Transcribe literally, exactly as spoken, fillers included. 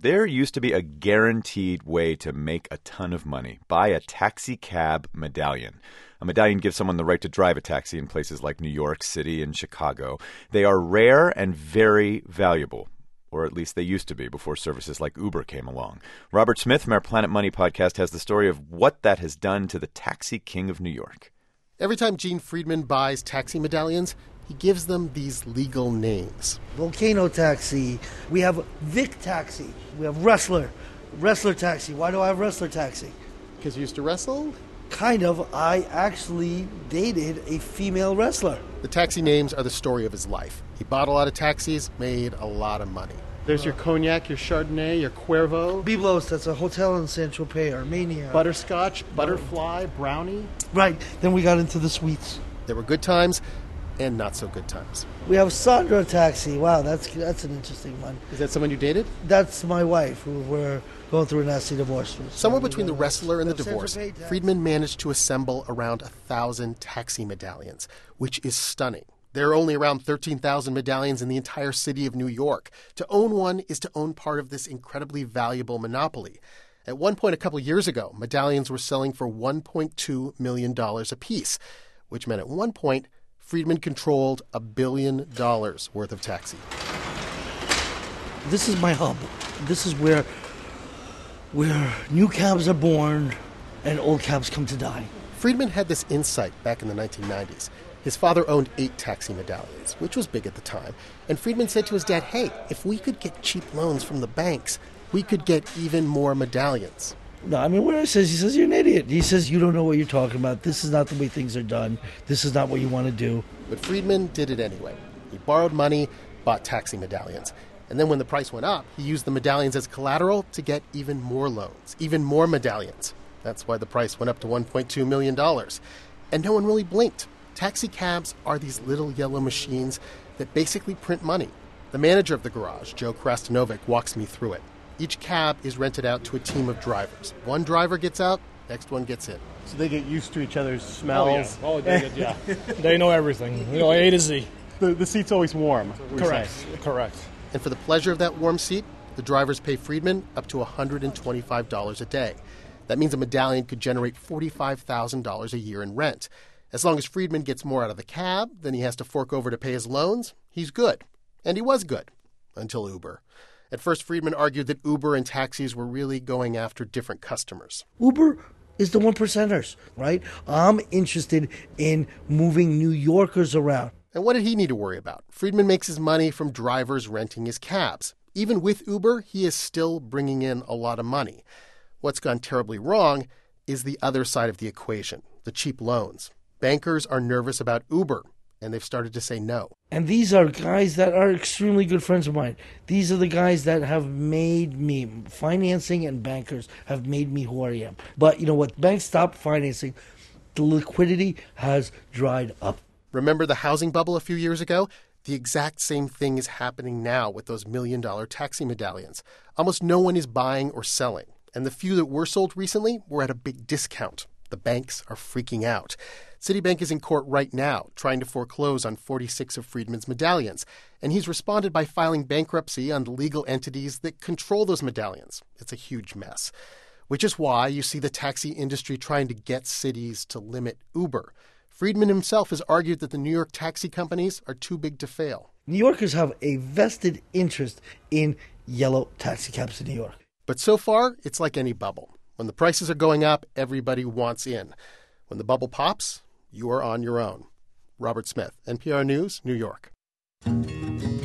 There used to be a guaranteed way to make a ton of money. Buy a taxi cab medallion. A medallion gives someone the right to drive a taxi in places like New York City and Chicago. They are rare and very valuable, or at least they used to be before services like Uber came along. Robert Smith from our Planet Money podcast has the story of what that has done to the taxi king of New York. Every time Gene Friedman buys taxi medallions, he gives them these legal names. Volcano Taxi. We have Vic Taxi. We have Wrestler. Wrestler Taxi. Why do I have Wrestler Taxi? Because you used to wrestle? Kind of. I actually dated a female wrestler. The taxi names are the story of his life. He bought a lot of taxis, made a lot of money. There's your Cognac, your Chardonnay, your Cuervo. Byblos, that's a hotel in Saint-Tropez, Armenia. Butterscotch, Butterfly, Brownie. Right. Then we got into the sweets. There were good times and not so good times. We have Sandra Taxi. Wow, that's that's an interesting one. Is that someone you dated? That's my wife, who we're going through a nasty divorce. Somewhere between the wrestler and the divorce, Friedman managed to assemble around a thousand taxi medallions, which is stunning. There are only around thirteen thousand medallions in the entire city of New York. To own one is to own part of this incredibly valuable monopoly. At one point a couple years ago, medallions were selling for one point two million dollars apiece, which meant at one point Friedman controlled a billion dollars worth of taxi. This is my hub. This is where, where new cabs are born and old cabs come to die. Friedman had this insight back in the nineteen nineties. His father owned eight taxi medallions, which was big at the time. And Friedman said to his dad, hey, if we could get cheap loans from the banks, we could get even more medallions. No, I mean, what he says, he says, you're an idiot. He says, you don't know what you're talking about. This is not the way things are done. This is not what you want to do. But Friedman did it anyway. He borrowed money, bought taxi medallions. And then when the price went up, he used the medallions as collateral to get even more loans, even more medallions. That's why the price went up to one point two million dollars. And no one really blinked. Taxi cabs are these little yellow machines that basically print money. The manager of the garage, Joe Krastanovic, walks me through it. Each cab is rented out to a team of drivers. One driver gets out, next one gets in. So they get used to each other's smells. Oh, yeah. Oh, they, yeah. They know everything. You know, A to Z. The, the seat's always warm. Correct. Correct. And for the pleasure of that warm seat, the drivers pay Friedman up to one hundred twenty-five dollars a day. That means a medallion could generate forty-five thousand dollars a year in rent. As long as Friedman gets more out of the cab than he has to fork over to pay his loans, he's good. And he was good. Until Uber. At first, Friedman argued that Uber and taxis were really going after different customers. Uber is the one percenters, right? I'm interested in moving New Yorkers around. And what did he need to worry about? Friedman makes his money from drivers renting his cabs. Even with Uber, he is still bringing in a lot of money. What's gone terribly wrong is the other side of the equation, the cheap loans. Bankers are nervous about Uber, and they've started to say no. And these are guys that are extremely good friends of mine. These are the guys that have made me, financing and bankers have made me who I am. But you know what? Banks stopped financing. The liquidity has dried up. Remember the housing bubble a few years ago? The exact same thing is happening now with those million-dollar taxi medallions. Almost no one is buying or selling. And the few that were sold recently were at a big discount. The banks are freaking out. Citibank is in court right now, trying to foreclose on forty-six of Friedman's medallions. And he's responded by filing bankruptcy on the legal entities that control those medallions. It's a huge mess. Which is why you see the taxi industry trying to get cities to limit Uber. Friedman himself has argued that the New York taxi companies are too big to fail. New Yorkers have a vested interest in yellow taxi cabs in New York. But so far, it's like any bubble. When the prices are going up, everybody wants in. When the bubble pops, you are on your own. Robert Smith, N P R News, New York.